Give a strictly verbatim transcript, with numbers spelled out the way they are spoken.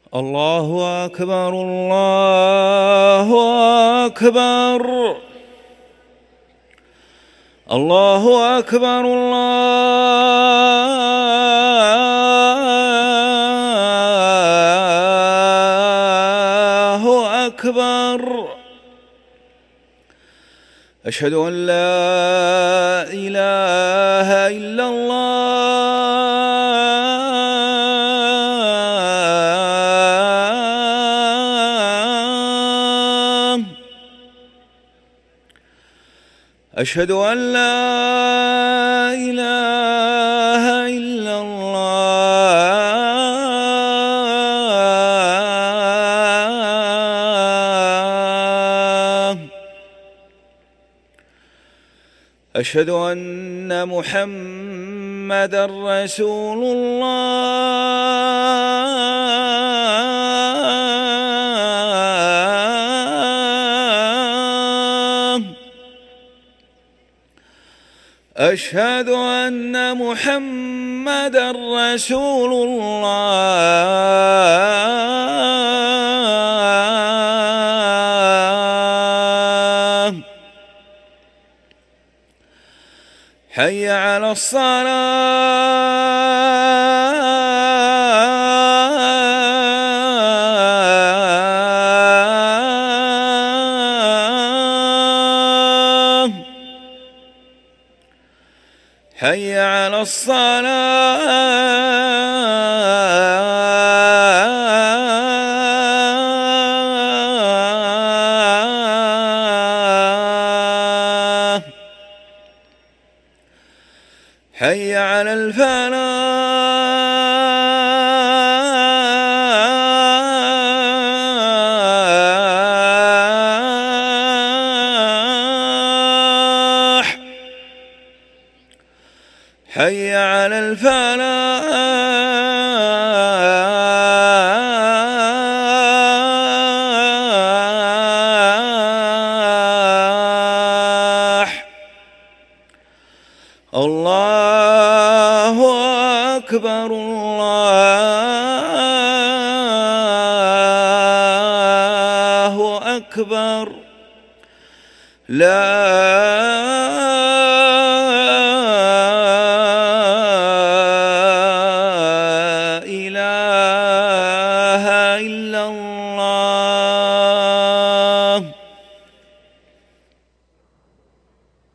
الله أكبر الله أكبر الله أكبر الله أكبر. أشهد أن لا إله إلا الله. أشهد أن لا إله إلا الله. أشهد أن محمدًا رسول الله. أشهد أن محمدًا رسول الله. حي على الصلاة. حي على الصلاة. حي على الفلاح. حي على الفلاح. الله أكبر الله أكبر. لا